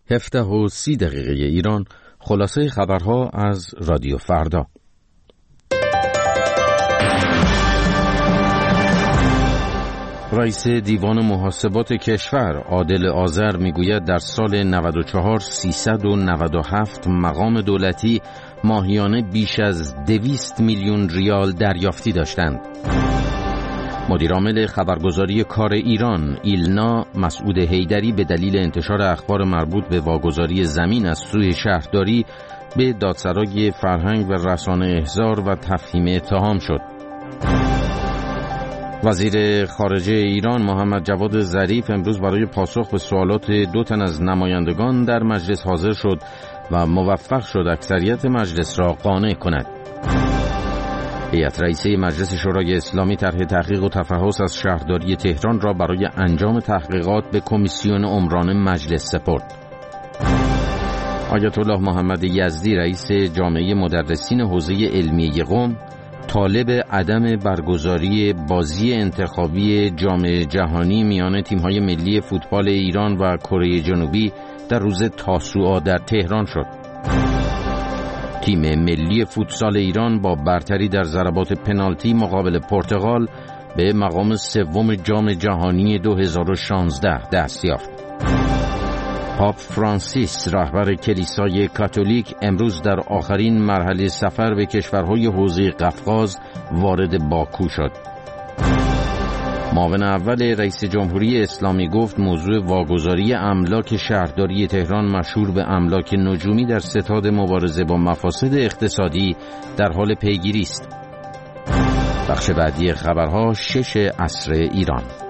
17:30 ایران. خلاصه خبرها از رادیو فردا. رئیس دیوان محاسبات کشور عادل آذر میگوید در سال 94 397 مقام دولتی ماهیانه بیش از 200 میلیون ریال دریافتی داشتند. مدیرعامل خبرگزاری کار ایران ایلنا مسعود حیدری به دلیل انتشار اخبار مربوط به واگذاری زمین از سوی شهرداری به دادسرای فرهنگ و رسانه احضار و تفهیم اتهام شد. وزیر خارجه ایران محمد جواد ظریف امروز برای پاسخ به سوالات 2 تن از نمایندگان در مجلس حاضر شد و موفق شد اکثریت مجلس را قانع کند. هیئت رئیسه مجلس شورای اسلامی طرح تحقیق و تفحص از شهرداری تهران را برای انجام تحقیقات به کمیسیون عمران مجلس سپرد. آیت الله محمد یزدی رئیس جامعه مدرسین حوزه علمیه قم طالب عدم برگزاری بازی انتخابی جام جهانی میان تیم‌های ملی فوتبال ایران و کره جنوبی در روز تاسوعا در تهران شد. تیم ملی فوتسال ایران با برتری در ضربات پنالتی مقابل پرتغال به مقام 3 جام جهانی 2016 دست یافت. پاپ فرانسیس رهبر کلیسای کاتولیک امروز در آخرین مرحله سفر به کشورهای حوزه قفقاز وارد باکو شد. معاون اول رئیس جمهوری اسلامی گفت موضوع واگذاری املاک شهرداری تهران مشهور به املاک نجومی در ستاد مبارزه با مفاسد اقتصادی در حال پیگیری است. بخش بعدی خبرها 6 عصر ایران.